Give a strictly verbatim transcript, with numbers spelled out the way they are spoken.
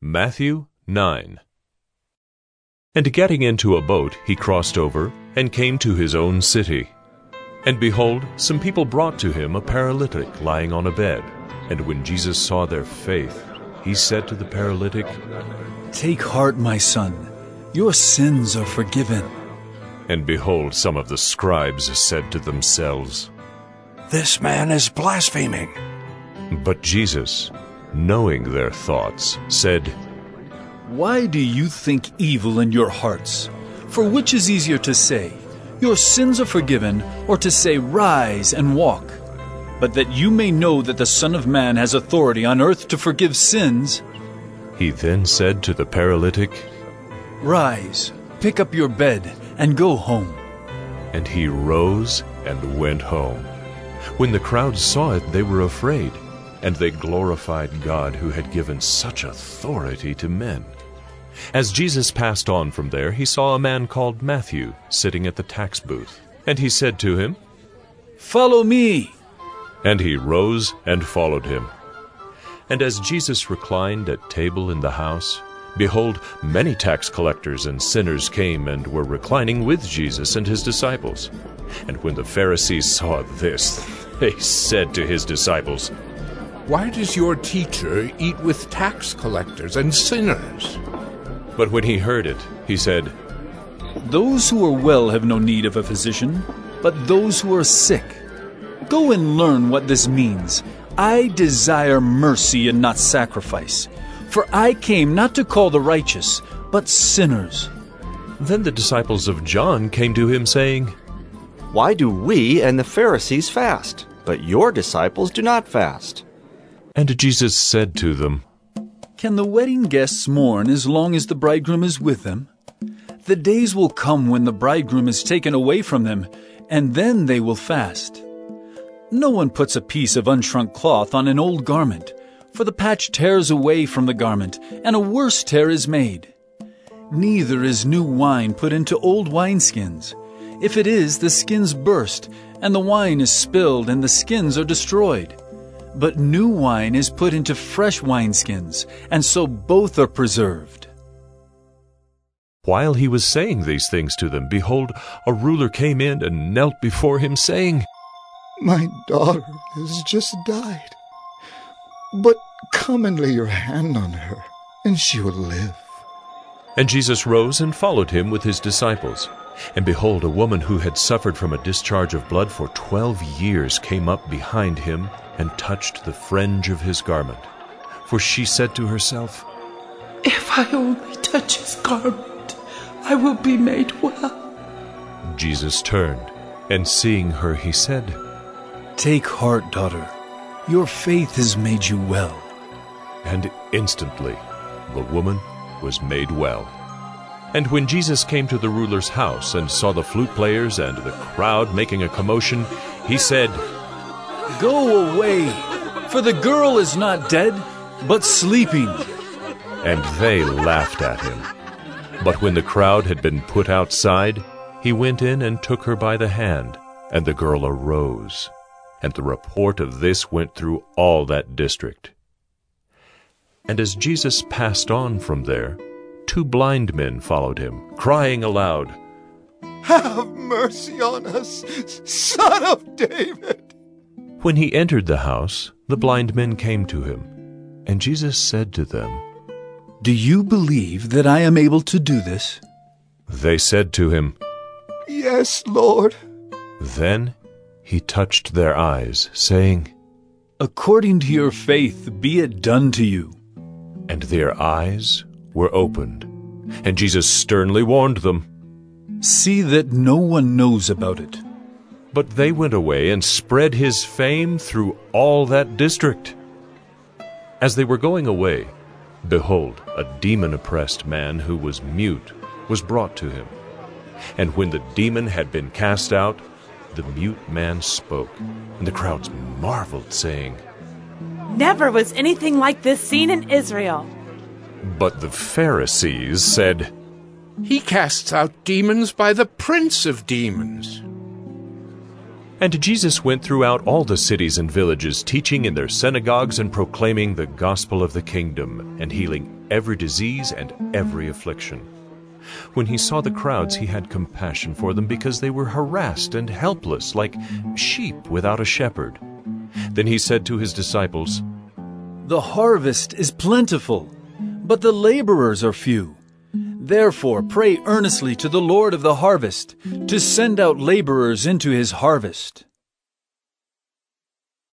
Matthew nine. And getting into a boat, he crossed over, and came to his own city. And behold, some people brought to him a paralytic lying on a bed. And when Jesus saw their faith, he said to the paralytic, "Take heart, my son, your sins are forgiven." And behold, some of the scribes said to themselves, "This man is blaspheming." But Jesus, knowing their thoughts, said, Why do you think evil in your hearts? For which is easier to say, "Your sins are forgiven," or to say, "Rise and walk"? But that you may know that the Son of Man has authority on earth to forgive sins. He then said to the paralytic, Rise, pick up your bed, and go home. And he rose and went home. When the crowd saw it, they were afraid, and they glorified God who had given such authority to men. As Jesus passed on from there, he saw a man called Matthew sitting at the tax booth. And he said to him, Follow me. And he rose and followed him. And as Jesus reclined at table in the house, behold, many tax collectors and sinners came and were reclining with Jesus and his disciples. And when the Pharisees saw this, they said to his disciples, Why does your teacher eat with tax collectors and sinners? But when he heard it, he said, Those who are well have no need of a physician, but those who are sick. Go and learn what this means. I desire mercy and not sacrifice. For I came not to call the righteous, but sinners. Then the disciples of John came to him, saying, Why do we and the Pharisees fast, but your disciples do not fast? And Jesus said to them, Can the wedding guests mourn as long as the bridegroom is with them? The days will come when the bridegroom is taken away from them, and then they will fast. No one puts a piece of unshrunk cloth on an old garment, for the patch tears away from the garment, and a worse tear is made. Neither is new wine put into old wineskins. If it is, the skins burst, and the wine is spilled, and the skins are destroyed. But new wine is put into fresh wineskins, and so both are preserved. While he was saying these things to them, behold, a ruler came in and knelt before him, saying, My daughter has just died, but come and lay your hand on her, and she will live. And Jesus rose and followed him with his disciples. And behold, a woman who had suffered from a discharge of blood for twelve years came up behind him and touched the fringe of his garment. For she said to herself, If I only touch his garment, I will be made well. Jesus turned, and seeing her, he said, Take heart, daughter. Your faith has made you well. And instantly the woman was made well. And when Jesus came to the ruler's house and saw the flute players and the crowd making a commotion, he said, Go away, for the girl is not dead, but sleeping. And they laughed at him. But when the crowd had been put outside, he went in and took her by the hand, and the girl arose. And the report of this went through all that district. And as Jesus passed on from there, two blind men followed him, crying aloud, Have mercy on us, Son of David! When he entered the house, the blind men came to him. And Jesus said to them, Do you believe that I am able to do this? They said to him, Yes, Lord. Then he touched their eyes, saying, According to your faith be it done to you. And their eyes were opened. And Jesus sternly warned them. See that no one knows about it. But they went away and spread his fame through all that district. As they were going away, behold, a demon-oppressed man who was mute was brought to him. And when the demon had been cast out, the mute man spoke, and the crowds marveled, saying, Never was anything like this seen in Israel. But the Pharisees said, He casts out demons by the prince of demons. And Jesus went throughout all the cities and villages, teaching in their synagogues and proclaiming the gospel of the kingdom, and healing every disease and every affliction. When he saw the crowds, he had compassion for them, because they were harassed and helpless, like sheep without a shepherd. Then he said to his disciples, "The harvest is plentiful, but the laborers are few. Therefore pray earnestly to the Lord of the harvest to send out laborers into his harvest."